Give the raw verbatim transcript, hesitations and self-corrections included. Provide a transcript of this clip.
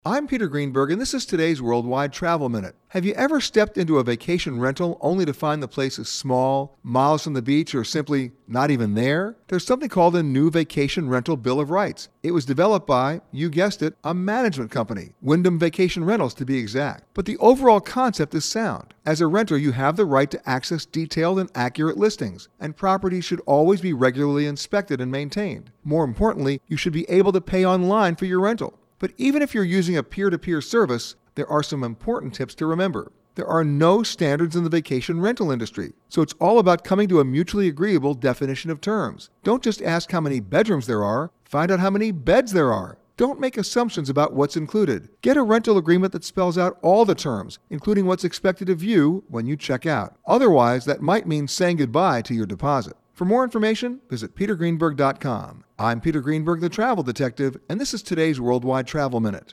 I'm Peter Greenberg, and this is today's Worldwide Travel Minute. Have you ever stepped into a vacation rental only to find the place is small, miles from the beach, or simply not even there? There's something called a new Vacation Rental Bill of Rights. It was developed by, you guessed it, a management company, Wyndham Vacation Rentals to be exact. But the overall concept is sound. As a renter, you have the right to access detailed and accurate listings, and properties should always be regularly inspected and maintained. More importantly, you should be able to pay online for your rental. But even if you're using a peer-to-peer service, there are some important tips to remember. There are no standards in the vacation rental industry, so it's all about coming to a mutually agreeable definition of terms. Don't just ask how many bedrooms there are, find out how many beds there are. Don't make assumptions about what's included. Get a rental agreement that spells out all the terms, including what's expected of you when you check out. Otherwise, that might mean saying goodbye to your deposit. For more information, visit peter greenberg dot com. I'm Peter Greenberg, the Travel Detective, and this is today's Worldwide Travel Minute.